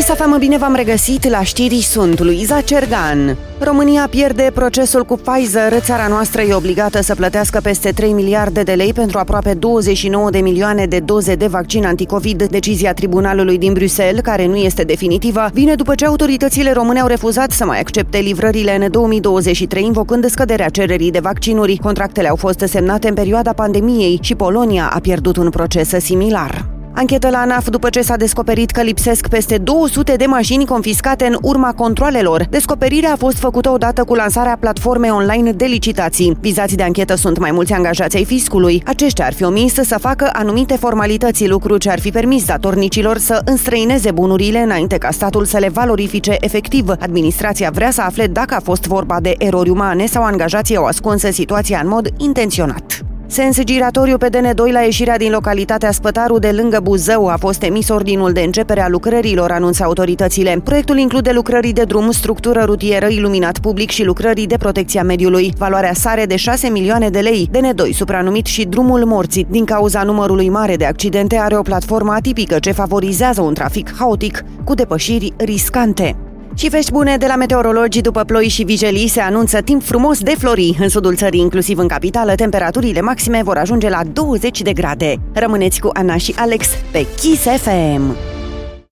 Kiss FM, bine v-am regăsit la știri, sunt Luiza Cergan. România pierde procesul cu Pfizer, țara noastră e obligată să plătească peste 3 miliarde de lei pentru aproape 29 de milioane de doze de vaccin anticovid. Decizia tribunalului din Bruxelles, care nu este definitivă, vine după ce autoritățile române au refuzat să mai accepte livrările în 2023, invocând scăderea cererii de vaccinuri. Contractele au fost semnate în perioada pandemiei și Polonia a pierdut un proces similar. Anchetă la ANAF după ce s-a descoperit că lipsesc peste 200 de mașini confiscate în urma controalelor. Descoperirea a fost făcută odată cu lansarea platformei online de licitații. Vizați de anchetă sunt mai mulți angajați ai fiscului. Aceștia ar fi omis să facă anumite formalități, lucru ce ar fi permis datornicilor să înstrăineze bunurile înainte ca statul să le valorifice efectiv. Administrația vrea să afle dacă a fost vorba de erori umane sau angajații au ascuns situația în mod intenționat. Sens giratoriu pe DN2 la ieșirea din localitatea Spătaru de lângă Buzău a fost emis ordinul de începere a lucrărilor, anunță autoritățile. Proiectul include lucrării de drum, structură rutieră, iluminat public și lucrării de protecție a mediului. Valoarea sare de 6 milioane de lei. DN2, supranumit și drumul morții, din cauza numărului mare de accidente, are o platformă atipică ce favorizează un trafic haotic cu depășiri riscante. Și vești bune de la meteorologi: după ploi și vijelii se anunță timp frumos de flori. În sudul țării, inclusiv în capitală, temperaturile maxime vor ajunge la 20 de grade. Rămâneți cu Ana și Alex pe Kiss FM.